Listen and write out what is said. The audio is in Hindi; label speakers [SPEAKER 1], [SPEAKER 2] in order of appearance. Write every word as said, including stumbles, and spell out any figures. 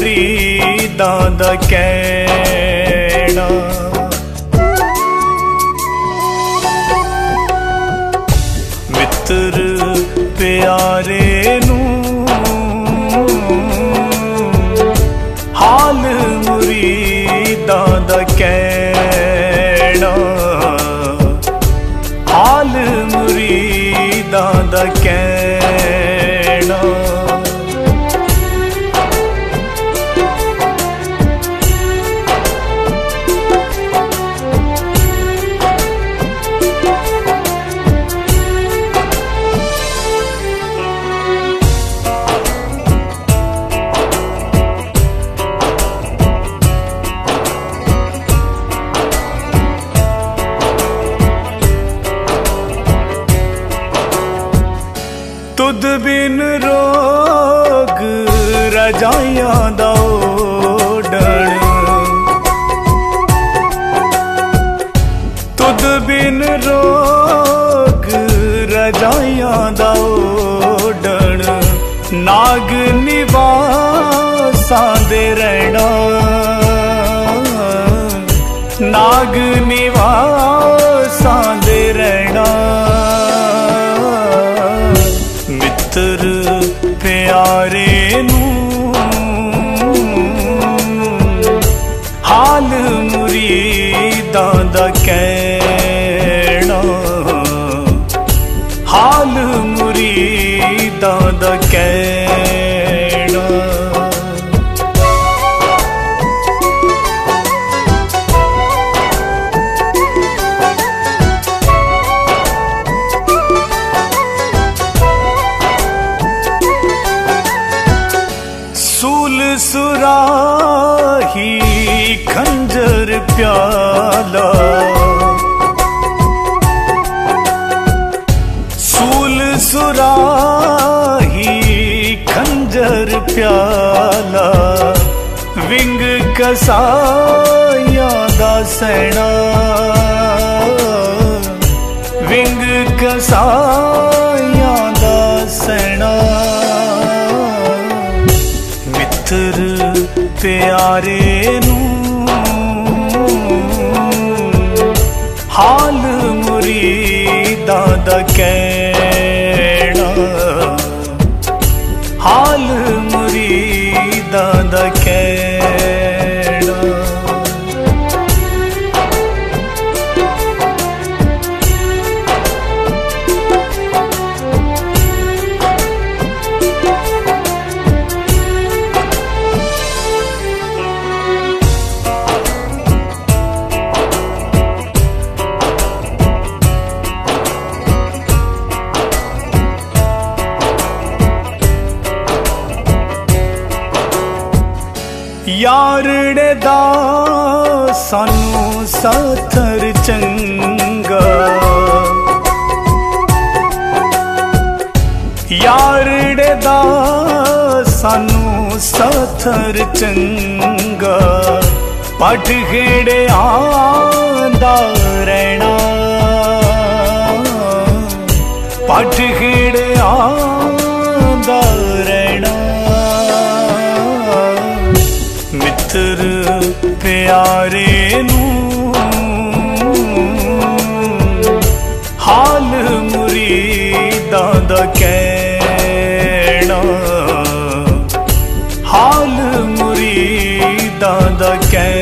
[SPEAKER 1] मुरीदां दा कहना। मित्र प्यारे नू हाल मुरीदां दा कहना, हाल मुरीदां दा कहना। तुद बिन रोग रजाइयां दा ओढ़ण, तुद बिन रोग रजाइयां दा ओढ़ण। नाग निवासां दे रहना, नाग निवासां दे रहना। मित्र प्यारे नू हाल मुरीदां दा कहना, हाल मुरीदां दा कहना। सूल सुराही खंजर प्याला, सूल सुराही खंजर प्याला। विंग कसाइयां दा सैना, विंग कसाइयां दा सैना। मित्र प्यारे नू हाल मुरीदां दा कहना, हाल मुरीदां दा कहना। यारड़े दा सानू साथर चंगा, यारड़े दा सानू साथर चंगा। पट खेड़े आंदा रहना, पट खेड़े आंदा रहना। मित्र प्यारे नू हाल मुरीदां दा कहना, हाल मुरीदां दा कहना।